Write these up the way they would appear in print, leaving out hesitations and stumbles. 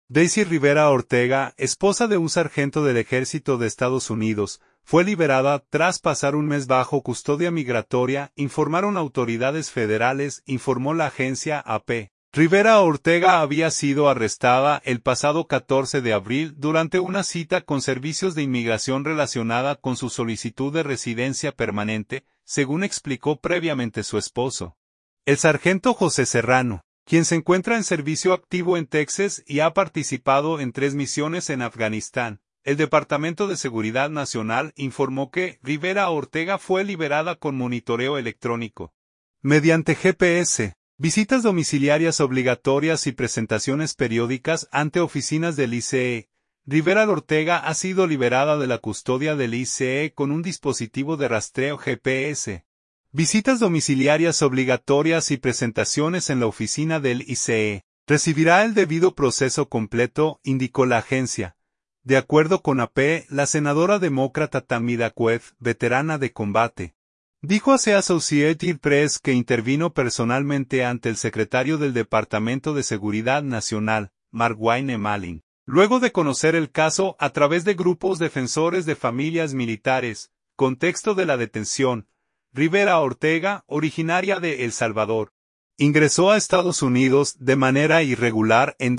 Daisy Rivera Ortega, esposa de un sargento del ejército de Estados Unidos, fue liberada tras pasar un mes bajo custodia migratoria, informaron autoridades federales, informó la agencia AP. Rivera Ortega había sido arrestada el pasado 14 de abril durante una cita con servicios de inmigración relacionada con su solicitud de residencia permanente, según explicó previamente su esposo. El sargento José Serrano, quien se encuentra en servicio activo en Texas y ha participado en 3 misiones en Afganistán. El Departamento de Seguridad Nacional informó que Rivera Ortega fue liberada con monitoreo electrónico. Mediante GPS, visitas domiciliarias obligatorias y presentaciones periódicas ante oficinas del ICE. Rivera Ortega ha sido liberada de la custodia del ICE con un dispositivo de rastreo GPS. Visitas domiciliarias obligatorias y presentaciones en la oficina del ICE. Recibirá el debido proceso completo, indicó la agencia. De acuerdo con AP, la senadora demócrata Tammy Duckworth, veterana de combate, dijo a Associated Press que intervino personalmente ante el secretario del Departamento de Seguridad Nacional, Mark Wayne Malin, luego de conocer el caso a través de grupos defensores de familias militares. Contexto de la detención. Rivera Ortega, originaria de El Salvador, ingresó a Estados Unidos de manera irregular en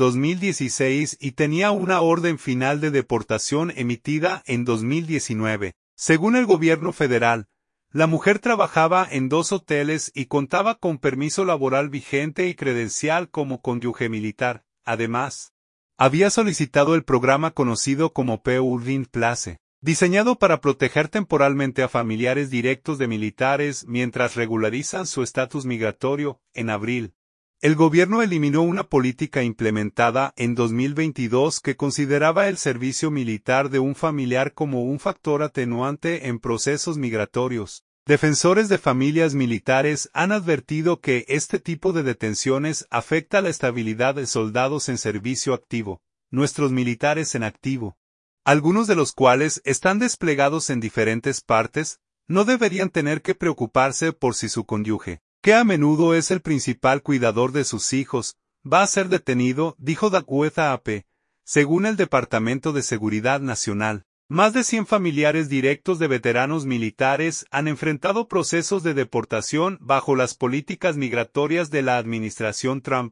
2016 y tenía una orden final de deportación emitida en 2019. Según el gobierno federal, la mujer trabajaba en 2 hoteles y contaba con permiso laboral vigente y credencial como cónyuge militar. Además, había solicitado el programa conocido como PURDIN Place, diseñado para proteger temporalmente a familiares directos de militares mientras regularizan su estatus migratorio. En abril, el gobierno eliminó una política implementada en 2022 que consideraba el servicio militar de un familiar como un factor atenuante en procesos migratorios. Defensores de familias militares han advertido que este tipo de detenciones afecta la estabilidad de soldados en servicio activo, nuestros militares en activo, algunos de los cuales están desplegados en diferentes partes, no deberían tener que preocuparse por si su cónyuge, que a menudo es el principal cuidador de sus hijos, va a ser detenido, dijo Duckworth a AP. Según el Departamento de Seguridad Nacional, más de 100 familiares directos de veteranos militares han enfrentado procesos de deportación bajo las políticas migratorias de la administración Trump.